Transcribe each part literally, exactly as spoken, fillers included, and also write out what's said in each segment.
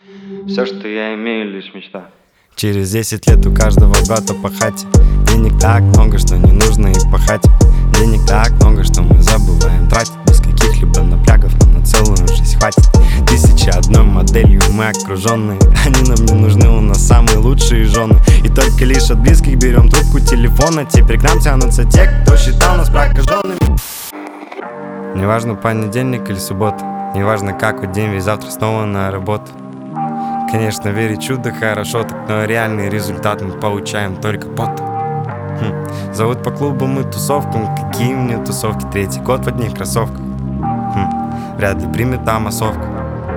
Все, что я имею, лишь мечта. Через десять лет у каждого брата по хате. Денег так много, что не нужно и пахать. Денег так много, что мы забываем тратить. Без каких-либо напрягов нам на целую жизнь хватит. Тысяча одной моделью мы окруженные. Они нам не нужны, у нас самые лучшие жены. И только лишь от близких берем трубку телефона. Теперь к нам тянутся те, кто считал нас прокаженными. Неважно, понедельник или суббота, неважно, какой день, ведь завтра снова на работу. Конечно, верить в чудо хорошо, так, но реальный результат мы получаем только потом. Хм. Зовут по клубам и тусовкам. Какие мне тусовки? Третий год в одних кроссовках. Хм. Вряд ли примет там массовку.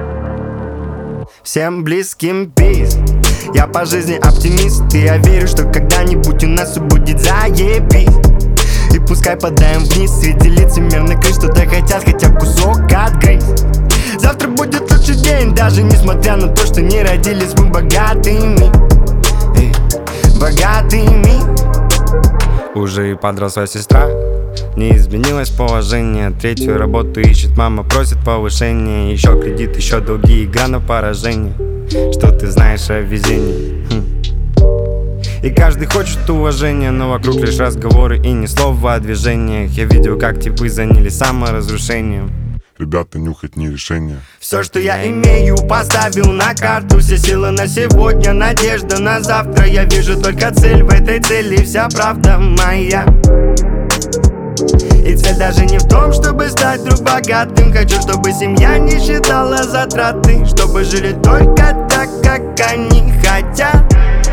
Всем близким пиз. Я по жизни оптимист, и я верю, что когда-нибудь у нас все будет заебись. И пускай подаем вниз среди лицемерных крыш, что-то хотят, хотя кусок отгрызть. Завтра будет лучший день, даже несмотря на то, что не родились мы богатыми. Эй, богатыми. Уже и подросла сестра, не изменилось положение. Третью работу ищет, мама просит повышения. Еще кредит, еще долги, игра на поражение. Что ты знаешь о везении? Хм. И каждый хочет уважения, но вокруг лишь разговоры и ни слова о движениях. Я видел, как типы занялись саморазрушением. Ребята, нюхать не решение. Все, что я имею, поставил на карту. Все силы на сегодня, надежда на завтра. Я вижу только цель, в этой цели вся правда моя. И цель даже не в том, чтобы стать вдруг богатым. Хочу, чтобы семья не считала затраты, чтобы жили только так, как они хотят.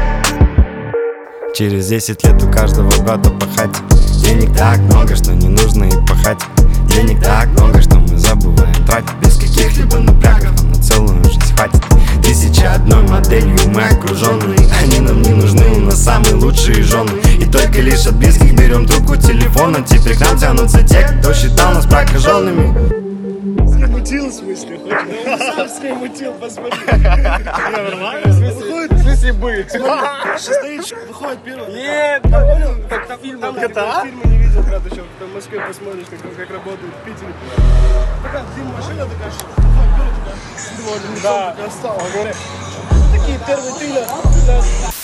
Через десять лет у каждого брата по хате. Денег так много, что не нужно и пахать. Денег так много, что мы забываем тратить. Без каких-либо напрягов нам на целую жизнь хватит. Тысяча одной моделью мы окруженные. Они нам не нужны, у нас самые лучшие жены. И только лишь от близких берем трубку телефона. Теперь к нам тянутся те, кто считал нас прокаженными. Скримутил, в смысле? Он сам скримутил, посмотри. Нормально? В смысле бы? Стоит, выходит первый. Нет, я понял, как там фильм. Там фильмы не видел, брат, еще в Москве посмотришь, как работают в Питере. Такая фильм машина такая, что выходит первый, такая. Да. Такие первые триллеры.